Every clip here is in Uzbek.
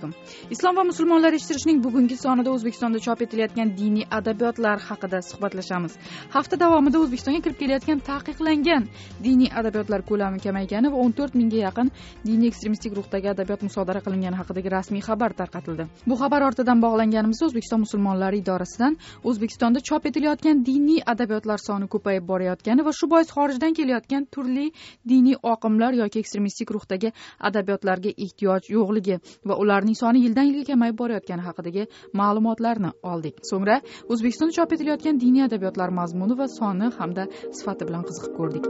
alaykum. Islom va musulmonlar eshittirishning bugungi sonida O'zbekistonda chop etilayotgan diniy adabiyotlar haqida suhbatlashamiz. Hafta davomida O'zbekistonga kirib kelayotgan taqiqlangan diniy adabiyotlar ko'lami kamaygani va 14 mingga yaqin diniy ekstremistik ruhdagi adabiyot musodara qilingani haqidagi rasmiy xabar tarqatildi. Bu xabar ortidan bog'langanimizda O'zbekiston musulmonlari idorasidan O'zbekistonda chop etilayotgan diniy adabiyotlar soni ko'payib borayotgani va shu bois xorijdan kelayotgan turli diniy oqimlar yoki ekstremistik ruhdagi adabiyotlarga ehtiyoj yo'qligi va ularning soni yildan yilga kamayib borayotgani haqidagi ma'lumotlarni oldik. So'ngra O'zbekistonda chop etilayotgan diniy adabiyotlar mazmuni va soni hamda sifati bilan qiziqib ko'rdik.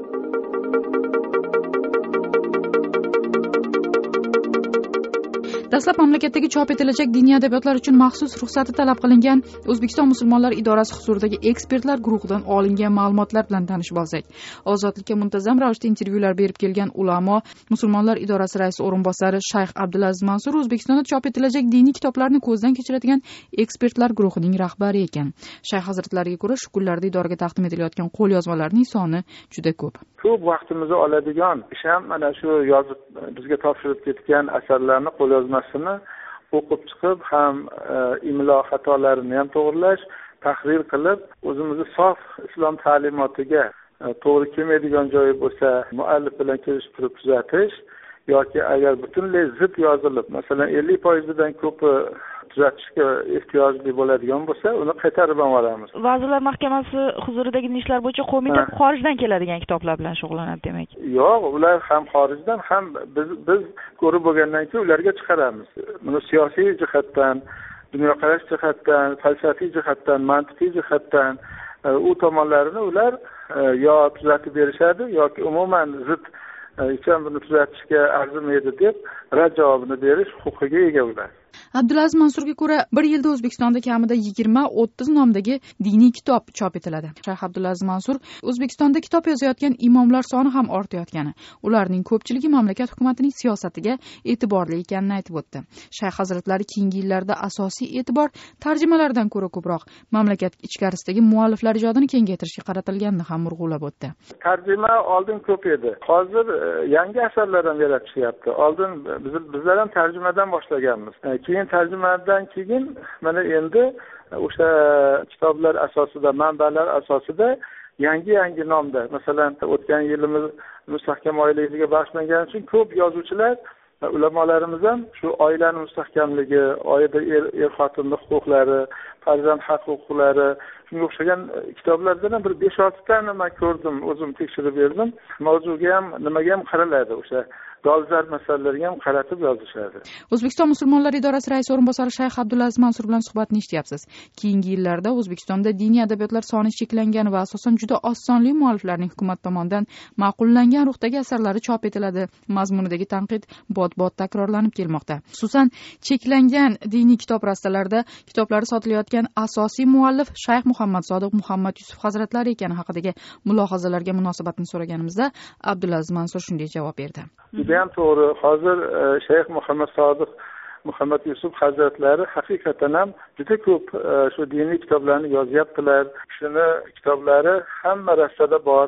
Dastlab mamlakatdagi chop etilajak diniy adabiyotlar uchun maxsus ruxsati talab qilingan O'zbekiston musulmonlar idorasi huzuridagi ekspertlar guruhidan olingan ma'lumotlar bilan tanishib olsak. Ozodlikka muntazam ravishda intervyular berib kelgan ulamo, musulmonlar idorasi raisi o'rinbosari Shayx Abdulaziz Mansur O'zbekistonda chop etilajak diniy kitoblarni ko'zdan kechiradigan ekspertlar guruhining rahbari ekan. Shayx hazratlariga ko'ra, shu kunlarda idoraga taqdim etilayotgan qo'lyozmalarning soni juda ko'p. Ko'p vaqtimizni oladigan ish ham mana shu yozib bizga topshirib ketgan asarlarni qo'lyozmasini o'qib chiqib, ham imlo xatolarini ham to'g'rilash, tahrir qilib, o'zimizni sof islom ta'limotiga to'g'ri kelmaydigan joyi bo'lsa, muallif bilan kelishib turib tuzatish yoki agar butunlay zid yozilib, masalan 50% dan ko'pi tuzatishga ehtiyojli bo'ladigan bo'lsa, uni qaytarib yuboramiz. Vazirlar Mahkamasi huzuridagi ishlar bo'yicha qo'mita xorijdan keladigan kitoblar bilan shug'ullanadi demak. Yo'q, ular ham xorijdan, ham biz ko'rib bo'lgandan keyin ularga chiqaramiz. Buni siyosiy jihatdan, dunyoqarash jihatdan, falsafiy jihatdan, mantiqiy jihatdan u tomonlarini ular yo tuzatib berishadi yoki umuman zid hecham buni tuzatishga arzimaydi deb rad javobini berish huquqiga ega ular. Abdulaziz Mansurga ko'ra, bir yilda O'zbekistonda kamida 20-30 nomdagi diniy kitob chop etiladi. Shayx Abdulaziz Mansur O'zbekistonda kitob yozayotgan imomlar soni ham ortayotgani, ularning ko'pchiligi mamlakat hukumatining siyosatiga e'tiborli ekanini aytib o'tdi. Shayx hazratlari keyingi yillarda asosiy e'tibor tarjimalardan ko'ra ko'proq mamlakat ichkarisidagi mualliflar ijodini kengaytirishga qaratilganini ham urg'ulab o'tdi. Tarjima oldin ko'p edi. Hozir yangi asarlar ham yaratishyapti. Oldin bizlar ham tarjimadan boshlaganmiz. Keyin tarjimadan keyin mana endi o'sha kitoblar asosida, manbalar asosida yangi nomda, masalan, o'tgan yilimiz mustahkam oilaga bag'ishlangani uchun ko'p yozuvchilar, ulamolarimiz ham shu oilani mustahkamligi, oilada er-xotinning huquqlari, farzand haq huquqlari, shunga o'xshagan kitoblardan bir 5-6 tani men ko'rdim, o'zim tekshirib berdim. Mavzuga ham, nimaga ham qaraladi, o'sha dolzarb masalalarga ham qaratib yozishadi. O'zbekiston musulmonlar idorasi raisi o'rinbosari Shayx Abdulaziz Mansur bilan suhbatni eshityapsiz. Keyingi yillarda O'zbekistonda diniy adabiyotlar soni cheklangani va asosan juda oz sonli mualliflarning hukumat tomonidan ma'qullangan ruhdagi asarlari chop etiladi mazmunidagi tanqid bot-bot takrorlanib kelmoqda. Xususan, cheklangan diniy kitob rastalarida kitoblari sotilayotgan asosiy muallif Shayx Muhammad Sodiq Muhammad Yusuf hazratlari ekani haqidagi mulohazalarga munosabatni so'raganimizda Abdulaziz Mansur shunday javob berdi. Ham to'g'ri. Hozir Shayx Muhammad Sodiq Muhammad Yusuf hazratlari haqiqatan ham juda ko'p shu diniy kitoblarni yozyaptilar. Shuni kitoblari hamma rastada bor,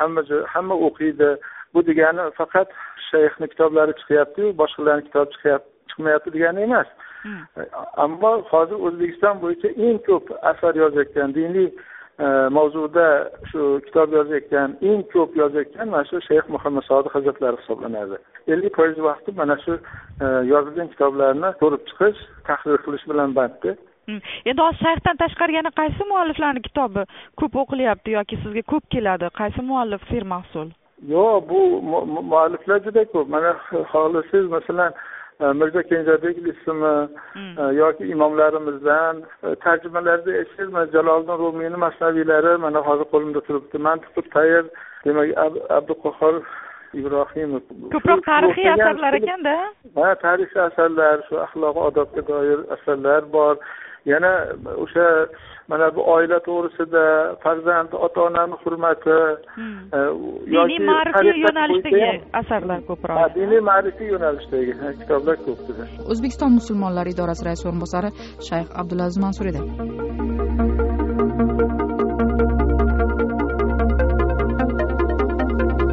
hamma o'qiydi. Bu degani faqat shayxning kitoblari chiqyapti, boshqalarning kitobi chiqmayapti degani emas. Ammo hozir O'zbekiston bo'yicha eng ko'p asar yozayotgan diniy mavzuda shu kitob yozayotgan, eng ko'p yozayotgan mana shu Shayx Muhammad Sodiq hazratlari hisoblanadi. 50% vaqti mana shu yozilgan kitoblarni ko'rib chiqish, tahrir qilish bilan bandda. Endi hozir shayxdan tashqari yana qaysi mualliflarning kitobi ko'p o'qilyapti yoki sizga ko'p keladi? Qaysi muallif sermahsul? Yo'q, bu mualliflar juda ko'p. Mana xohlasangiz, masalan, Mirzo Kenjabek ismi yoki imomlarimizdan tarjimalarda eshitdim, Jaloliddin Rumiyning masnaviylari mana hozir qo'limda turibdi. Mantiqut Tayr, demak Abduqahhor Ibrohimov. Ko'proq tarixiy asarlar ekanda? Ha, tarixiy asarlar, shu axloq odobga doir asarlar bor. Yana o'sha mana bu oila to'g'risida, farzand, ota-onaning hurmati, diniy ma'rifiy yo'nalishdagi asarlar ko'proq. Diniy ma'rifiy yo'nalishdagi kitoblar ko'pdir. O'zbekiston musulmonlar idorasi raisi o'rinbosari Shayx Abdulaziz Mansur edi.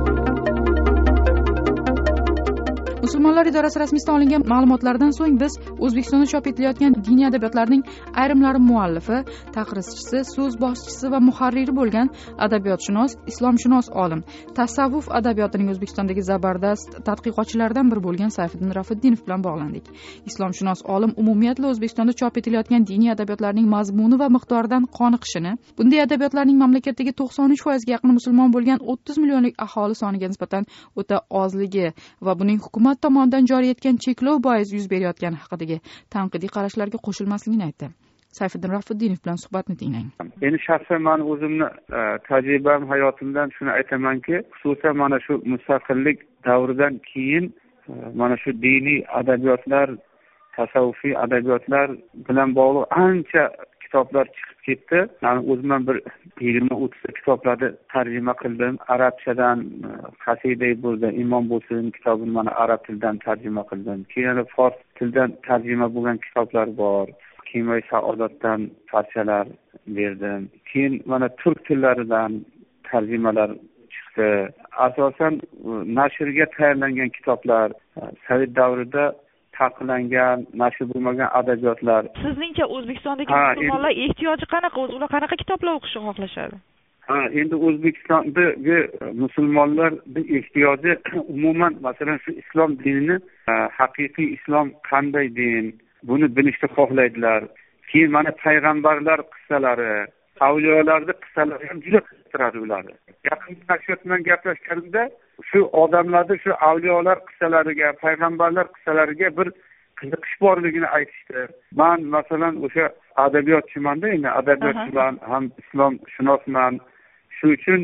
Musulmonlar idorasi rasmiysidan olingan ma'lumotlardan so'ng biz O'zbekistonda chop etilayotgan diniy adabiyotlarning ayrimlari muallifi, taqrizchisi, so'z boshchisi va muharriri bo'lgan adabiyotshunos, islomshunos olim, tasavvuf adabiyotining O'zbekistondagi zabardast tadqiqotchilaridan biri bo'lgan Sayfiddin Rafiddinov bilan bog'landik. Islomshunos olim umumiyatla O'zbekistonda chop etilayotgan diniy adabiyotlarning mazmuni va miqdoridan qoniqishini, bunday adabiyotlarning mamlakatdagi 93% ga yaqin musulmon bo'lgan 30 millionlik aholi soniga nisbatan o'ta ozligi va buning hukumat tomonidan joriy etgan cheklov bois yuz berayotgani haqidagi tanqidiy qarashlarga qo'shilmasligini aytdi. Sayfiddin Rafiddinov bilan suhbatni tinglang. Endi shaxsan men o'zimni tajribam, hayotimdan shuni aytamanki, xususan mana shu mustaqillik davridan keyin mana shu diniy adabiyotlar, tasavvufiy adabiyotlar bilan bog'liq ancha kitoblar chiqib ketdi. Men o'zimdan bir 20-30 kitoblarni tarjima qildim. Arabchadan qasida bo'ldi, Imom bo'lsin kitobini mana arab tilidan tarjima qildim. Keyin fors tilidan tarjima bo'lgan kitoblar bor. Kimoy saodatdan parchalar berdim. Keyin mana turk tillaridan tarjimalar chiqdi. Asosan nashrga tayyorlangan kitoblar, Sovet davrida taqiqlangan, nashr bo'lmagan adabiyotlar. Sizningcha O'zbekistondagi musulmonlar ehtiyoji qanaqa? Ular qanaqa kitoblar o'qishni xohlashadi? Endi O'zbekistondagi musulmonlarning ehtiyoji umuman masalan shu islom dinini, haqiqiy islom qanday din, buni bilishni xohlaydilar. Keyin mana payg'ambarlar qissalari, avliyolarning qissalari ham juda qiziqtiradi ularni. Yaqin nashriyat bilan gaplashganimda shu odamlarning shu avliyolar qissalariga, payg'ambarlar qissalariga bir qiziqish borligini aytishdi. Men masalan o'sha adabiyotchiman-da, endi adabiyotchiman, ham islomshunosman. Shu uchun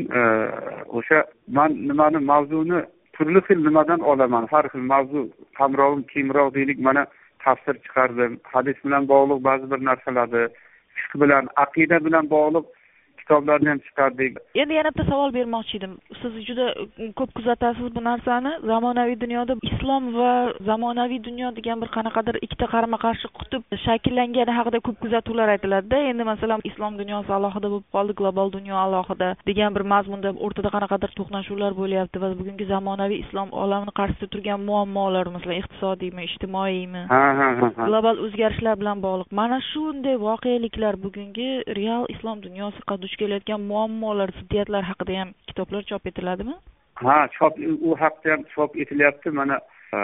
o'sha men nimani mavzuni turli xil nimadan olaman. Har xil mavzu qamrovim kemroq deylik, mana tafsir chiqardim. Hadis bilan bog'liq ba'zi bir narsalarni, fiqh bilan, aqida bilan bog'liq kitoblarni ham chiqardik. Endi yana bitta savol bermoqchi edim. Siz juda ko'p kuzatasiz bu narsani. Zamonaviy dunyoda islom va zamonaviy dunyo degan bir qanaqadir ikkita qarama-qarshi qutb shakllangani haqida ko'p kuzatuvlar aytiladi-da. Endi masalan islom dunyosi alohida bo'lib qoldi, global dunyo alohida degan bir mazmunda o'rtada qanaqadir to'qnashuvlar bo'lyapti va bugungi zamonaviy islom olamini qarshisida turgan muammolar, masalan iqtisodiymi, ijtimoiymi, global o'zgarishlar bilan bog'liq. Mana shunday voqeliklar bugungi real islom dunyosi duch kelayotgan muammolar, ziddiyatlar haqida ham kitoblar chop etiladimi? Chop, u haqda ham chop etilyapti. Mana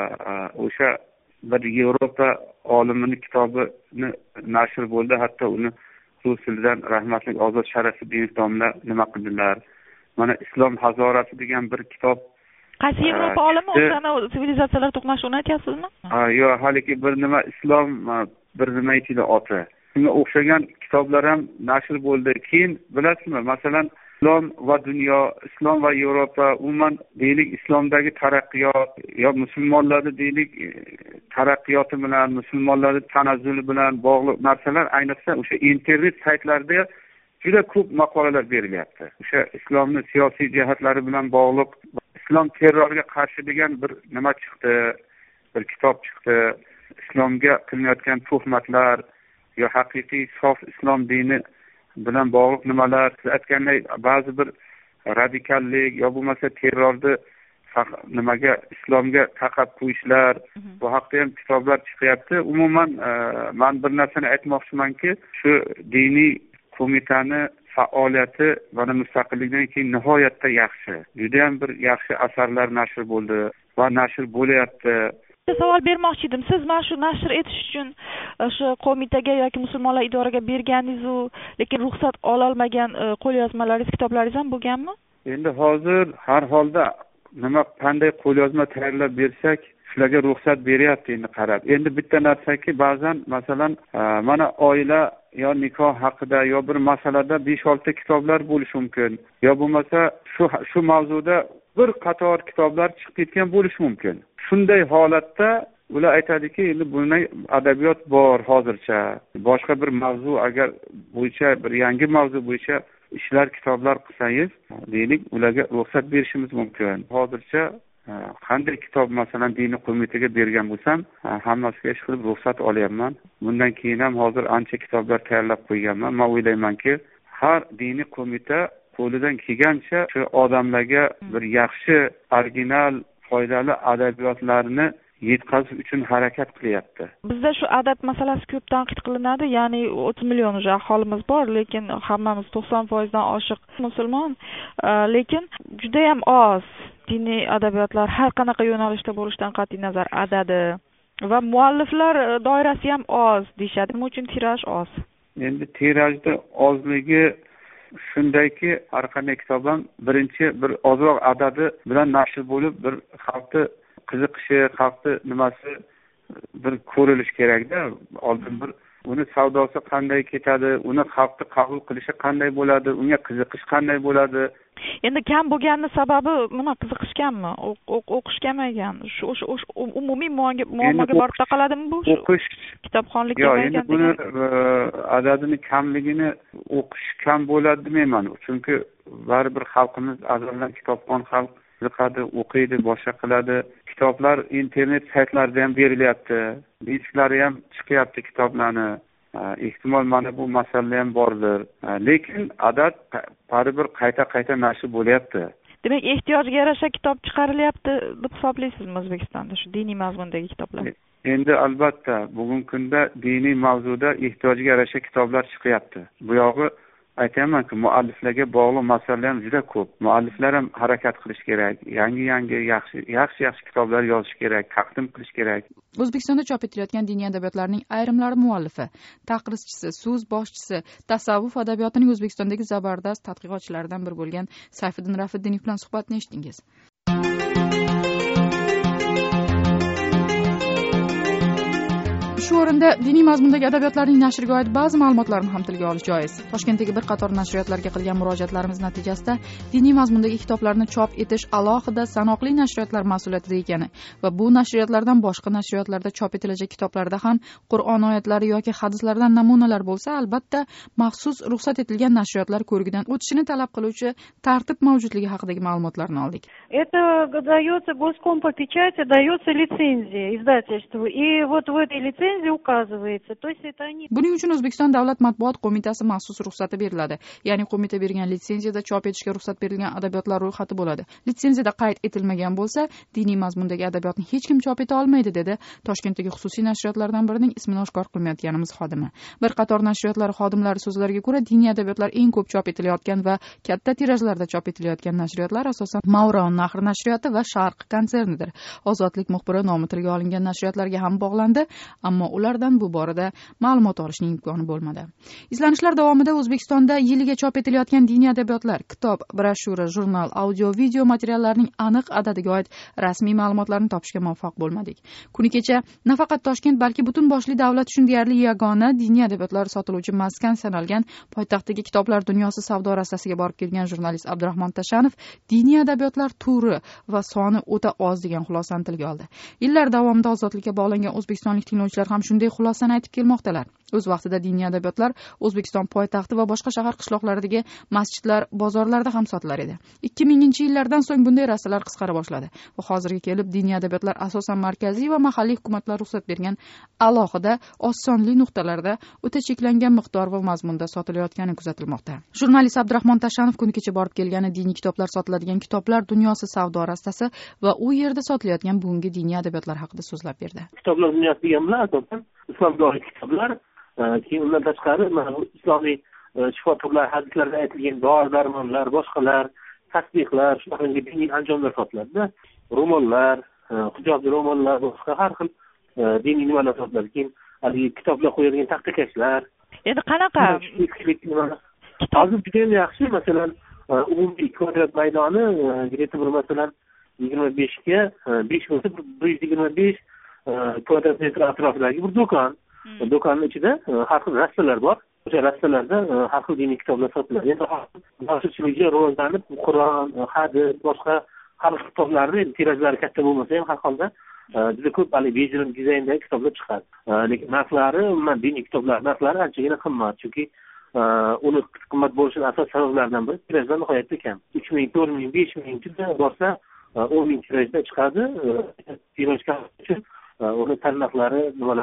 o'sha bir Yevropa olimining kitobini nashr bo'ldi. Hatto uni rus tilidan rahmatli Ozod Sharafiddinov domla nima qildilar. Mana Islom hazorati degan bir kitob. Qaysi Yevropa olimi? O'shani sivilizatsiyalar to'qnashuvini aytyapsizmi? Yo'q, haligi bir nima islom, bir nima aytadi oti. Shunga o'xshagan kitoblar ham nashr bo'ldi. Keyin bilasizmi, masalan, islom va dunyo, islom va Yevropa, umuman deylik islomdagi taraqqiyot yo musulmonlarning deylik taraqqiyoti bilan, musulmonlarning tanazzuli bilan bog'liq narsalar ayniqsa o'sha internet saytlarida juda ko'p maqolalar berilyapti. O'sha islomning siyosiy jihatlari bilan bog'liq, islom terrorga qarshi degan bir nima chiqdi, bir kitob chiqdi. Islomga qilinayotgan tuhmatlar yo haqiqiy sof islom dini bilan bog'liq nimalar, siz aytgandek ba'zi bir radikallik yo bo'lmasa terrorni nimaga islomga taqab qo'yishlar, bu haqda ham kitoblar chiqyapti. Umuman men bir narsani aytmoqchimanki, shu diniy qo'mitani faoliyati mana mustaqillikdan keyin nihoyatda yaxshi. Juda ham bir yaxshi asarlar nashr bo'ldi va nashr bo'lyapti. Savol bermoqchi edim. Siz mana shu nashr etish uchun o'sha qo'mitaga yoki musulmonlar idorasiga berganingiz-u, lekin ruxsat ololmagan qo'lyozmalaringiz, kitoblaringiz ham bo'lganmi? Endi hozir har holda nima qanday qo'lyozma tayyorlab bersak, shularga ruxsat beryapti endi qarab. Endi bitta narsaki, ba'zan masalan mana oila yo nikoh haqida yo bir masalada 5-6 kitoblar bo'lishi mumkin. Yo bo'lmasa shu mavzuda bir qator kitoblar chiqib ketgan bo'lishi mumkin. Shunday holatda ular aytadiki, endi bunday adabiyot bor hozircha. Boshqa bir mavzu agar bo'yicha bir yangi mavzu bo'yicha ishlar, kitoblar qilsangiz, deylik, ularga ruxsat berishimiz mumkin. Hozircha qanday kitob masalan diniy qo'mitaga bergan bo'lsam, hammasiga ish qilib ruxsat olyapman. Bundan keyin ham hozir ancha kitoblar tayyorlab qo'yganman. Men o'ylaymanki, har diniy qo'mita qo'lidan kelgancha shu odamlarga bir yaxshi, original, foydali adabiyotlarni yetkazish uchun harakat qilyapti. Bizda shu adad masalasi ko'p tanqid qilinadi, ya'ni 30 million aholimiz bor, lekin hammamiz 90% dan oshiq musulmon, lekin juda ham oz diniy adabiyotlar har qanaqa yo'nalishda bo'lishidan qat'iy nazar adadi va mualliflar doirasi ham oz deyshadi. Nima uchun tiraj oz? Endi tirajda ozligi shundayki, har qanday kitob ham birinchi bir ozroq adadi bilan nashr bo'lib, bir xalqni qiziqishi, xalqni nimasi bir ko'rilish kerakda. Oldin bir uni savdosi qanday ketadi, uni xalqni qabul qilishi qanday bo'ladi, unga qiziqish qanday bo'ladi. Endi kam bo'lganni sababi nima, qiziqishganmi? O'qish kamagan. Shu umumiy muammoga borib taqaladimi bu? O'qish kitobxonlik kamagan. Yo'q, endi buni adadini kamligini o'qish kam bo'ladi demayman. Chunki baribir xalqimiz azaldan kitobxon xalq, qiziqadi, o'qiydi, boshqa qiladi. Kitoblar internet saytlarida ham berilyapti. Disklari ham chiqyapti kitoblarni. Ehtimol mana bu masala ham bordir. Lekin adad baribir qayta nashr bo'lyapti. Demak, ehtiyojga yarasha kitob chiqarilyapti deb hisoblaysizmi O'zbekistonda shu diniy mazmundagi kitoblar? Endi albatta bugungi kunda diniy mavzuda ehtiyojga yarasha kitoblar chiqyapti. Bu yog'i aytamanki, mualliflarga bog'liq masalalar ham juda ko'p. Mualliflar ham harakat qilish kerak. Yangi yaxshi kitoblar yozish kerak, taqdim qilish kerak. O'zbekistonda chop etilayotgan diniy adabiyotlarning ayrimlari muallifi, taqrizchisi, so'z boshchisi, tasavvuf adabiyotining O'zbekistondagi zabardast tadqiqotchilaridan biri bo'lgan Sayfiddin Rafiddinov bilan suhbatni eshitdingiz. Shu o'rinda diniy mazmundagi adabiyotlarning nashriga oid ba'zi ma'lumotlarni ham tilga olish joiz. Toshkentdagi bir qator nashriyotlarga qilgan murojaatlarimiz natijasida diniy mazmundagi kitoblarni chop etish alohida sanoqli nashriyotlar mas'uliyatida ekani va bu nashriyotlardan boshqa nashriyotlarda chop etilajak kitoblarda ham Qur'on oyatlari yoki hadislardan namunalar bo'lsa, albatta maxsus ruxsat etilgan nashriyotlar ko'rigidan o'tishini talab qiluvchi tartib mavjudligi haqidagi ma'lumotlarni oldik. Это дается Госком по печати, дается лицензия издательству. И вот в этой лицензии uqazывается. То есть это они. Buning uchun O'zbekiston Davlat matbuot qo'mitasi maxsus ruxsati beriladi. Ya'ni qo'mita bergan litsenziyada chop etishga ruxsat berilgan adabiyotlar ro'yxati bo'ladi. Litsenziyada qayd etilmagan bo'lsa, diniy mazmundagi adabiyotni hech kim chop eta olmaydi, dedi Toshkentdagi xususiy nashriyotlardan birining ismini oshkor qilmayotganimiz xodimi. Bir qator nashriyotlar xodimlari so'zlariga ko'ra, diniy adabiyotlar eng ko'p chop etilayotgan va katta tirajlarda chop etilayotgan nashriyotlar asosan Mavron Nahr nashriyoti va Sharq konsernidir. Ozodlik muxbiri nomi tilga olingan nashriyotlarga ham bog'landi, ammo ulardan bu borada ma'lumot olishning imkoni bo'lmadi. Izlanishlar davomida O'zbekistonda yiliga chop etilayotgan diniy adabiyotlar, kitob, broshura, jurnal, audio, video materiallarning aniq adadiga oid rasmiy ma'lumotlarni topishga muvaffaq bo'lmadik. Kuni kecha nafaqat Toshkent, balki butun boshli davlat uchun deyarli yagona diniy adabiyotlar sotiluvchi maskan sanalgan poytaxtdagi kitoblar dunyosi savdo rastasiga borib kelgan jurnalist Abdurahmon Tashanov diniy adabiyotlar turi va soni o'ta oz degan xulosani tilga oldi. Yillar davomida ozodlikka bog'langan o'zbekistonlik tinglovchilar ham shunday xulosani aytib kelmoqdalar. O'z vaqtida diniy adabiyotlar O'zbekiston poytaxti va boshqa shahar qishloqlaridagi masjidlar, bozorlarda ham sotilar edi. 2000-yillardan so'ng bunday rastalar qisqara boshladi va hozirga kelib diniy adabiyotlar asosan markaziy va mahalliy hukumatlar ruxsat bergan alohida oz sonli nuqtalarda o'ta cheklangan miqdor va mazmunda sotilayotgani kuzatilmoqda. Jurnalist Abdurahmon Tashanov kuni kecha borib kelgani diniy kitoblar sotiladigan kitoblar dunyosi savdo rastasi va u yerda sotilayotgan bugungi diniy adabiyotlar haqida so'zlab berdi. Kitoblar dunyosi degan bilan asosan islomga oid kitoblar, keyin undan tashqari mana islomiy shifo turlari, hadislarda aytilgan dori darmonlar, boshqalar, tasbihlar, shunaqangi diniy anjomlar sotiladi. Ro'mollar, hijobli ro'mollar, boshqa har xil diniy nimalar sotiladi. Keyin haligi kitoblar qo'yadigan taxtakashlar. Endi qanaqa? Hozir juda ham yaxshi, masalan, umumiy kvadrat maydoni bir masalan 25 ga 5 bo'lsa 125 kvadrat metr atrofidagi bir do'kon. Do'konning ichida har xil rastalar bor. O'sha rastalarda har xil diniy kitoblar sotiladi. Endi boshchiligida rivojlanib, Qur'on, hadis, boshqa har xil kitoblarni tirajlari katta bo'lmasa ham har holda juda ko'p hali bejirim dizayndagi kitoblar chiqadi. Lekin narxlari, diniy kitoblar narxlari anchagina qimmat, chunki uni qimmat bo'lishining asosiy sabablaridan biri tirajlar nihoyatda kam. 3000, 4000, 5000 juda bo'lsa 10,000 tirajda chiqadi. Tiraj kam uchun uni tarmoqlari, nimalari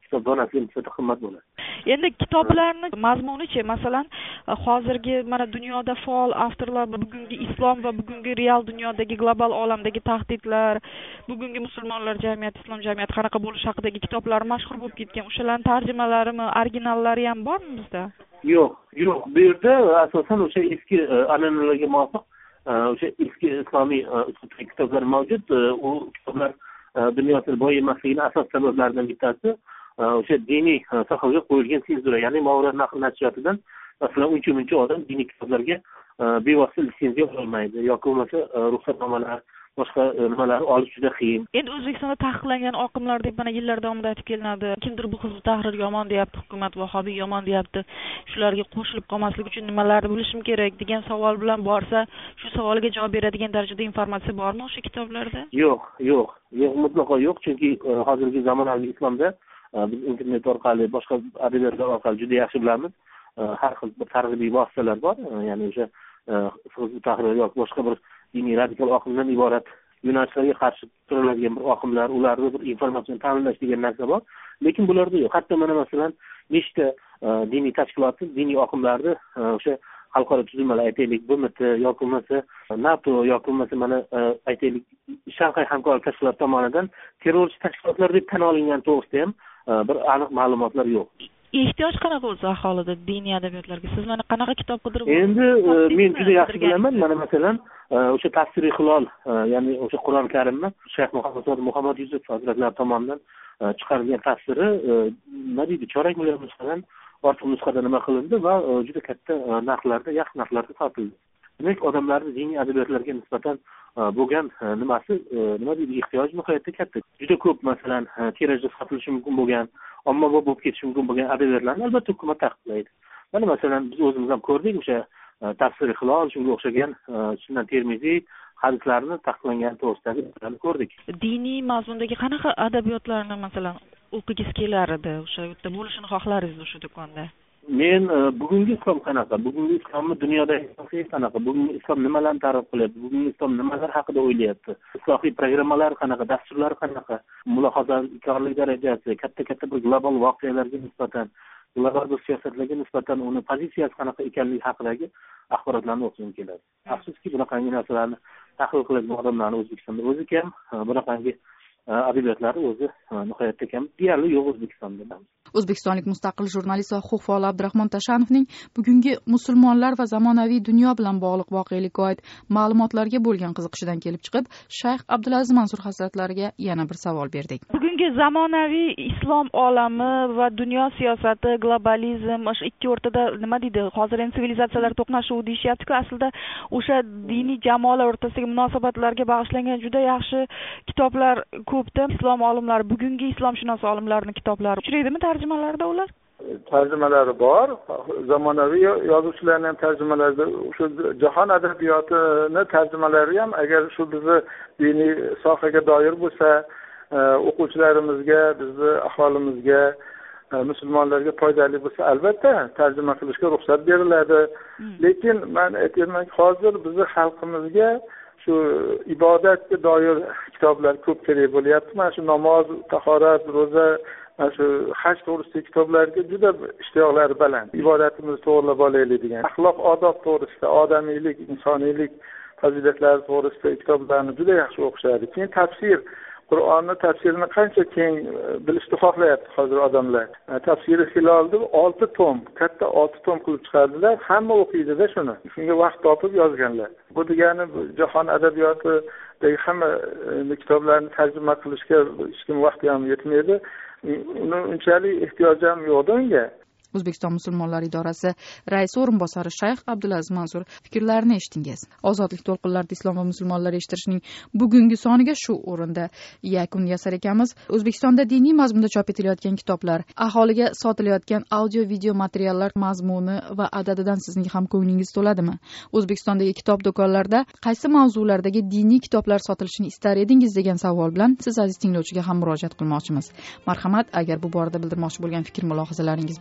kitob donasiga nisbatan qimmat bo'ladi. Endi kitoblarni mazmunichi, masalan, hozirgi mana dunyoda faol avtorlar bugungi islom va bugungi real dunyodagi global olamdagi tahdidlar, bugungi musulmonlar jamiyati, islom jamiyati qanaqa bo'lishi haqidagi kitoblar mashhur bo'lib ketgan. O'shalarning tarjimalarimi, originallari ham bormi bizda? Yo'q. Bu yerda asosan o'sha eski an'analarga muvofiq o'sha eski islomiy uslubdagi kitoblar mavjud. U kitoblar dunyo tili boy emasligining asos sabablaridan bittasi o'sha diniy sohaga qo'yilgan senzura, ya'ni Movarounahr naql nashriyotidan masalan uncha odam diniy kitoblarga bevosita litsenziya ololmaydi yoki bo'lmasa ruxsatnomalar boshqa nimalar olish juda qiyin. Endi O'zbekistonda taqiqlangan oqimlar deb mana yillar davomida aytib kelinadi. Kimdir bu Hizb ut-Tahrir yomon deyapti, hukumat vahobiy yomon deyapti. Shularga qo'shilib qolmaslik uchun nimalarni bilishim kerak degan savol bilan borsa, shu savolga javob beradigan darajada informatsiya bormi o'sha kitoblarda? Yo'q, mutlaqo yo'q, chunki hozirgi zamonaviy islomda biz internet orqali, boshqa adabiyotlar orqali juda yaxshi bilamiz. Har xil targ'ibiy vositalar bor, ya'ni o'sha Hizb ut-Tahrir yoki boshqa bir diniy radikal oqimdan iborat yo'nalishlarga qarshi turadigan bir oqimlar, ularni bir informatsion ta'minlash degan narsa bor. Lekin bularda yo'q. Hatto mana masalan, nechta diniy tashkilotni, diniy oqimlarni o'sha xalqaro tuzilmalar, aytaylik, BMT yoki bo'lmasa NATO yoki bo'lmasa mana aytaylik Shanxay hamkorlik tashkiloti tomonidan terrorchi tashkilotlar deb tan olingan to'g'risida ham bir aniq ma'lumotlar yo'q. Ehtiyoj qanaqa o'zi aholida diniy adabiyotlarga? Siz mana qanaqa kitob qidirib? Endi men juda yaxshi bilaman. Mana masalan, o'sha Tafsiri Hilol, ya'ni o'sha Qur'oni Karimni Shayx Muhammad Yusuf hazratlari tomonidan chiqarilgan tafsiri nima deydi, chorak million nusxadan ortiq nusxada nima qilindi va juda katta narxlarda, yaxshi narxlarda sotildi. Demak, odamlarning diniy adabiyotlarga nisbatan bo'lgan nimasi, nima deydi, ehtiyoj nihoyatda katta. Juda ko'p masalan tirajda sotilishi mumkin bo'lgan, ommabop bo'lib ketishi mumkin bo'lgan adabiyotlarni albatta hukumat taqiqlaydi. Mana masalan biz o'zimiz ham ko'rdik, o'sha Tafsiri Hilol, shunga o'xshagan Sunan Termiziy hadislarni taqiqlangan to'g'risidagi ko'rdik. Diniy mazmundagi qanaqa adabiyotlarni masalan o'qigingiz kelar edi, o'sha yerda bo'lishini xohlardingiz o'sha do'konda? Men bugungi islom qanaqa, bugungi islomni dunyoda qanaqa, bugungi islom nimalarni targ'ib qilyapti, bugungi islom nimalar haqida o'ylayapti, islohiy programmalar qanaqa, dasturlar qanaqa, mulohazakorlik darajasi, katta bir global voqealarga nisbatan, global siyosatlarga nisbatan uni pozitsiyasi qanaqa ekanligi haqidagi axborotlarni o'qishim keladi. Afsuski bunaqangi narsalarni tahlil qiladigan odamlarni O'zbekistonda o'zi kam, bunaqangi adabiyotlari o'zi nihoyatda kam, deyarli yo'q O'zbekistonda. O'zbekistonlik mustaqil jurnalist va huquq faoli Abdurahmon Tashanovning bugungi musulmonlar va zamonaviy dunyo bilan bog'liq voqelikka oid ma'lumotlarga bo'lgan qiziqishidan kelib chiqib, Shayx Abdulaziz Mansur hazratlariga yana bir savol berdik. Bugungi zamonaviy islom olami va dunyo siyosati, globalizm, o'sha ikki o'rtada nima deydi, hozir endi sivilizatsiyalar to'qnashuvi deyishyapti-ku, aslida o'sha diniy jamoalar o'rtasidagi munosabatlarga bag'ishlangan juda yaxshi kitoblar ko'pda. Islom olimlari, bugungi islomshunos olimlarning kitoblari uchraydimi tarjimalarda ular? Tarjimalari bor. Zamonaviy yozuvchilarning ham tarjimalarida o'sha jahon adabiyotini tarjimalari ham agar shu bizni diniy sohaga doir bo'lsa, o'quvchilarimizga, bizni aholimizga, musulmonlarga foydali bo'lsa, albatta tarjima qilishga ruxsat beriladi. Lekin men aytayman, hozir bizni xalqimizga shu ibodatga doir kitoblar ko'p kerak bo'lyapti. Mana shu namoz, tahorat, ro'za, mana shu haj to'g'risidagi kitoblarga juda ishtiyoqlari baland. Ibodatimizni to'g'rilab olaylik degan, axloq odob to'g'risida, odamiylik, insoniylik fazilatlari to'g'risida kitoblarni juda yaxshi o'qishadi. Keyin tafsir, Qur'onni tafsirini qancha keng bilishni xohlayapti hozir odamlar. Tafsiri Hilolni 6 tom, katta 6 tom qilib chiqardilar. Hamma o'qiydi-da shuni. Shunga vaqt topib yozganlar. Bu degani jahon adabiyotidagi hamma kitoblarni tarjima qilishga hech kim vaqti ham yetmaydi. Uni unchalik ehtiyoji ham yo'q unga. O'zbekiston musulmonlari idorasi raisi o'rinbosari Shayx Abdulaziz Mansur fikrlarini eshitdingiz. Ozodlik to'lqinlarida islom va musulmonlar eshittirishning bugungi soniga shu o'rinda yakun yasar ekanmiz. O'zbekistonda diniy mazmunda chop etilayotgan kitoblar, aholiga sotilayotgan audio-video materiallar mazmuni va adadidan sizning ham ko'nglingiz to'ladimi? O'zbekistondagi kitob do'konlarida qaysi mavzulardagi diniy kitoblar sotilishini istar edingiz degan savol bilan siz aziz tinglovchiga ham murojaat qilmoqchimiz. Marhamat, agar bu borada bildirmoqchi bo'lgan fikr mulohazalaringiz bo'lsa,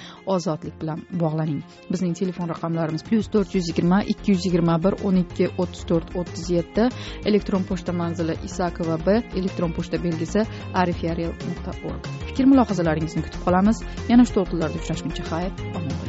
ozodlik bilan bog'laning. Bizning telefon raqamlarimiz +420 221 12 34 37, elektron pochta manzili Isakova B, elektron pochta belgisi arifyarel.org. Fikr mulohazalaringizni kutib qolamiz. Yana shu to'lqinlarda uchrashguncha xayr, omon.